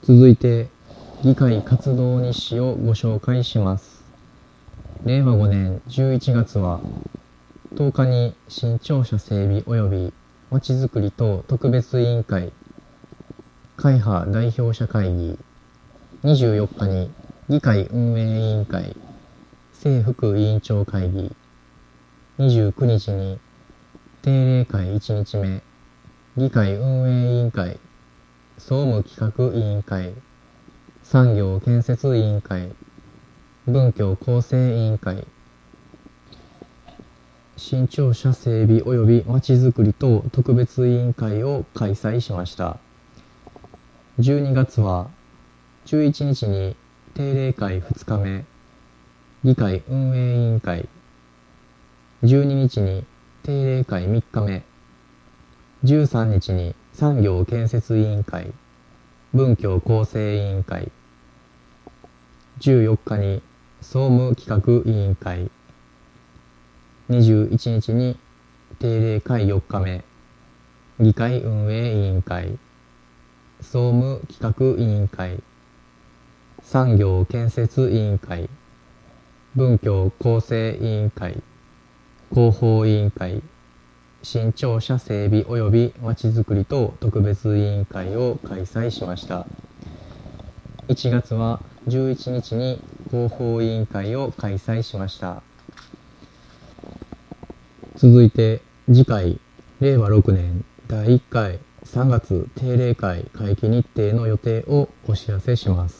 続いて、議会活動日誌をご紹介します。令和5年11月は、10日に新庁舎整備及びまちづくり等特別委員会、会派代表者会議、24日に議会運営委員会、正副委員長会議、29日に定例会1日目、議会運営委員会、総務企画委員会、産業建設委員会、文教構成委員会、新庁舎整備及びまちづくり等特別委員会を開催しました。12月は11日に定例会2日目、議会運営委員会、12日に定例会3日目、13日に産業建設委員会、文教構成委員会、14日に総務企画委員会、21日に定例会4日目、議会運営委員会、総務企画委員会、産業建設委員会、文教構成委員会、広報委員会、新庁舎整備及びまちづくり等特別委員会を開催しました。1月は11日に広報委員会を開催しました。続いて次回令和6年第1回3月定例会会期日程の予定をお知らせします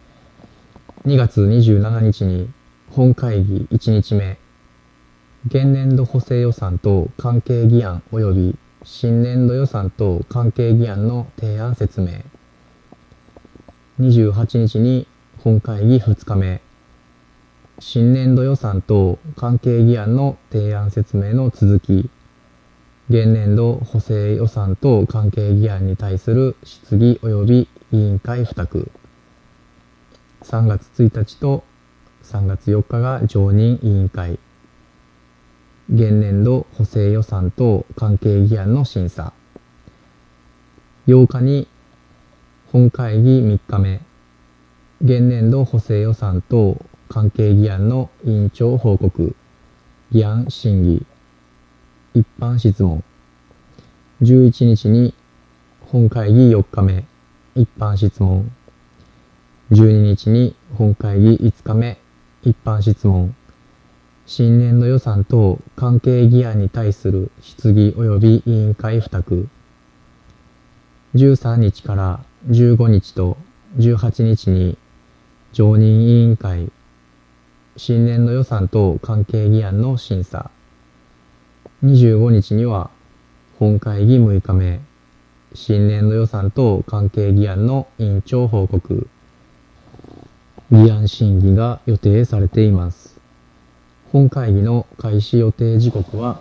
。2月27日に本会議1日目、現年度補正予算等関係議案及び新年度予算等関係議案の提案説明。28日に本会議2日目、新年度予算等関係議案の提案説明の続き、現年度補正予算等関係議案に対する質疑及び委員会付託。3月1日と3月4日が常任委員会。現年度補正予算等関係議案の審査。8日に本会議3日目、現年度補正予算等関係議案の委員長報告、議案審議、一般質問。11日に本会議4日目、一般質問。12日に本会議5日目、一般質問。新年度予算等関係議案に対する質疑及び委員会付託。13日から15日と18日に常任委員会、新年度予算等関係議案の審査。25日には本会議6日目、新年度予算等関係議案の委員長報告、議案審議が予定されています。本会議の開始予定時刻は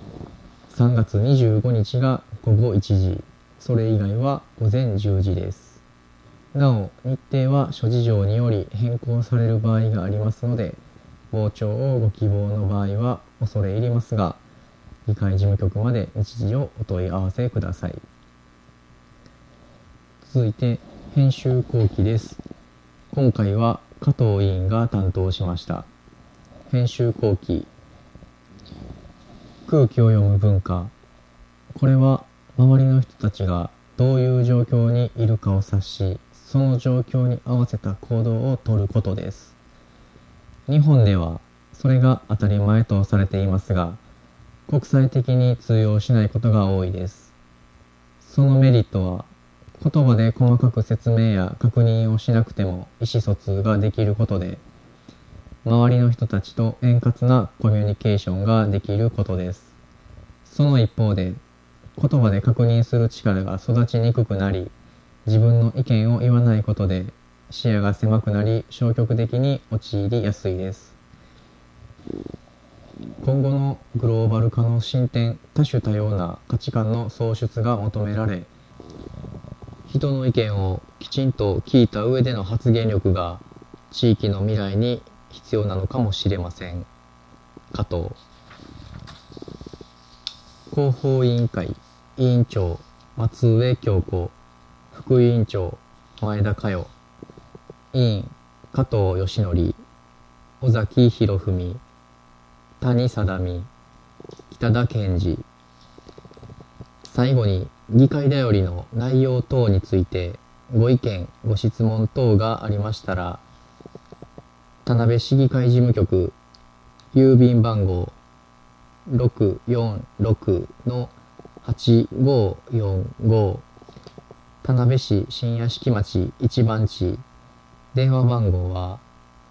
3月25日が午後1時、それ以外は午前10時です。なお、日程は諸事情により変更される場合がありますので、傍聴をご希望の場合は恐れ入りますが、議会事務局まで日時をお問い合わせください。続いて、編集後期です。今回は加藤委員が担当しました。編集後期。空気を読む文化。これは周りの人たちがどういう状況にいるかを察し、その状況に合わせた行動をとることです。日本ではそれが当たり前とされていますが、国際的に通用しないことが多いです。そのメリットは、言葉で細かく説明や確認をしなくても意思疎通ができることで、周りの人たちと円滑なコミュニケーションができることです。その一方で、言葉で確認する力が育ちにくくなり、自分の意見を言わないことで視野が狭くなり消極的に陥りやすいです。今後のグローバル化の進展、多種多様な価値観の創出が求められ、人の意見をきちんと聞いた上での発言力が地域の未来に必要なのかもしれません。加藤。広報委員会委員長松上京子、副委員長前田佳代、委員、加藤義則、尾崎博文、谷貞美、北田健二。最後に、議会だよりの内容等について、ご意見、ご質問等がありましたら、田辺市議会事務局、郵便番号646-8545、田辺市新屋敷町一番地、電話番号は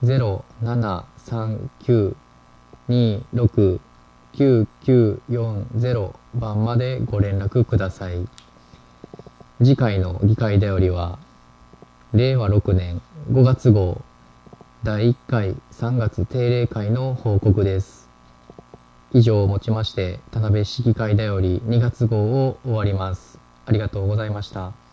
0739-269940番までご連絡ください。次回の議会だよりは、令和6年5月号第1回3月定例会の報告です。以上をもちまして、田辺市議会だより2月号を終わります。ありがとうございました。